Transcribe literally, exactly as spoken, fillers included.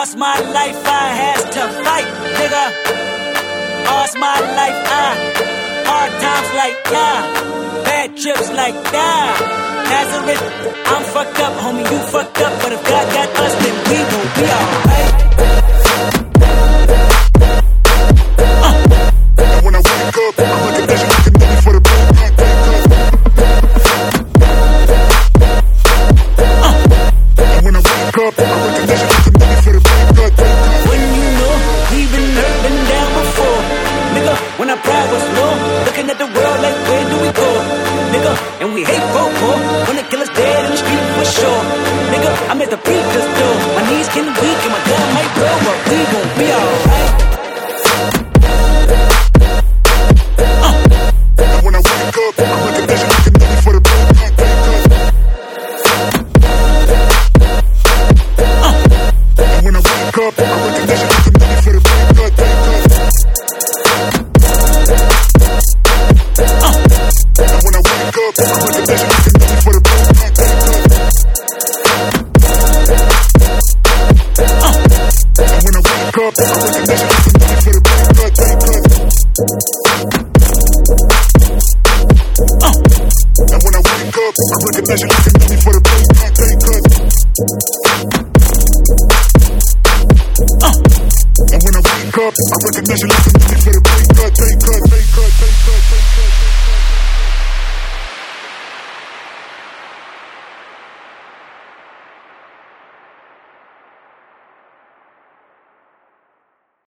All's my life I has to fight, nigga. All's my life I hard times like yeah, bad trips like that. Nazareth, I'm fucked up, homie, you fucked up, but if God got us, then we gon' be alright. Uh. And when I wake up, I'm looking at you looking at me for the big cut, big cut. Uh. And when I wake up, I'm looking at you looking at me for the big cut, big cut. When you know we been hurt, been down before, nigga. When our pride was low, looking at the world like where do we go, nigga? And we hate popo when the killer's dead in the street for sure, nigga. I'm at the preacher's door, my knees getting weak and my gun might blow, but we gon' be alright. Uh. And when I wake up, I'm looking at you looking at me for the big cut, big cut. Uh. And when I wake up, I'm looking at you looking at me for the big cut, big cut. Uh. And when I wake up, I'm looking at you looking at me for the big cut, big cut. Uh. And when I wake up, I'm looking at you looking at me for the big cut, big cut. Uh. And when I wake up, I'm looking at you looking at me for the big cut, big cut. Uh. And when I wake up, I'm looking at you looking at me for the